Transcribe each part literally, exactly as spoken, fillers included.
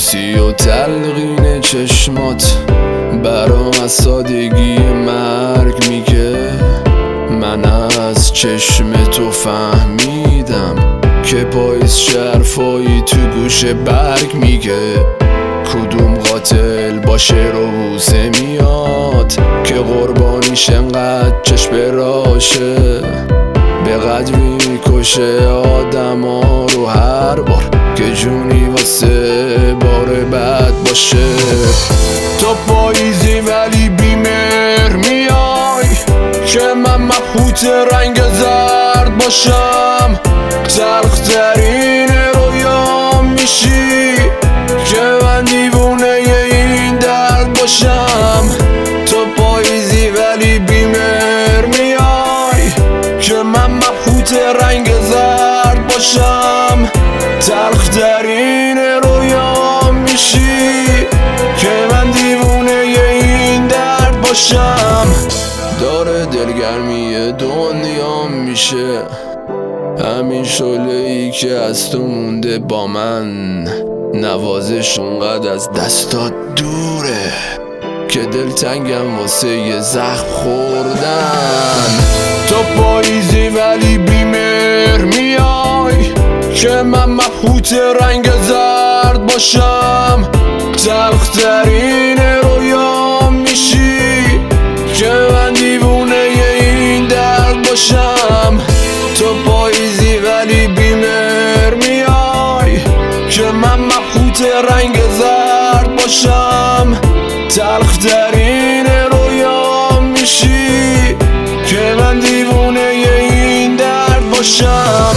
میبوسی و تلقین چشمات برام از سادگی مرگ میگه. من از چشم تو فهمیدم که پاییز شرفایی تو گوش برگ میگه. کدوم قاتل با شعر و بوسه میاد که قربانیش انقدر چشم براشه. به قدری کشه آدم ها رو هر بار که جونی واسه بار بد باشه. تو پاییزی ولی بیمهر میای که من مبهوت رنگ زرد باشم. تلخ ترین رویام میشی که من دیوونه این درد باشم. تو پاییزی ولی بیمهر میای که من مبهوت رنگ زرد باشم. تلخ ترین رویام میشی که من دیوونه این درد باشم. داره دلگرمی دنیا میشه همین شعله‌ای که از تو مونده با من. نوازش اونقدر از دستات دوره که دلتنگم واسه یه زخم خوردن. تو پاییزی ولی بیمهر میای که من مبهوت رنگ زرد باشم. تلخ ترین رویام میشی که من دیوونه این درد باشم. تو پاییزی ولی بیمهر میای که من مبهوت رنگ زرد باشم. تلخ ترین رویام میشی که من دیوونه این درد باشم.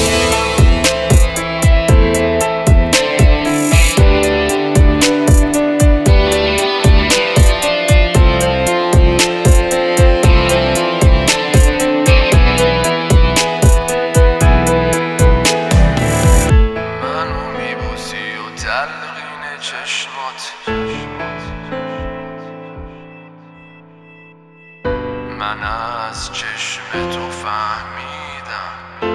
تلقین چشمات من از چشم تو فهمیدم.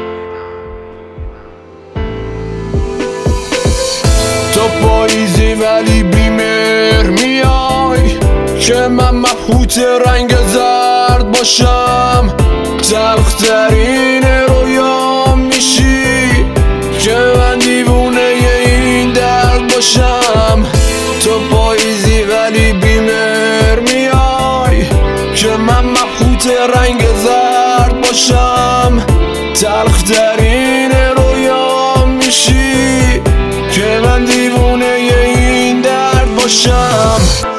تو پاییزی ولی بیمهر میای که من مبهوت رنگ زرد باشم. تلخ ترین رویام میشی که من دیوونه این درد باشم. تو پاییزی ولی بیمهر میای که من مبهوت رنگ زرد باشم. تلخ ترین رویام میشی که من دیوونه این درد باشم.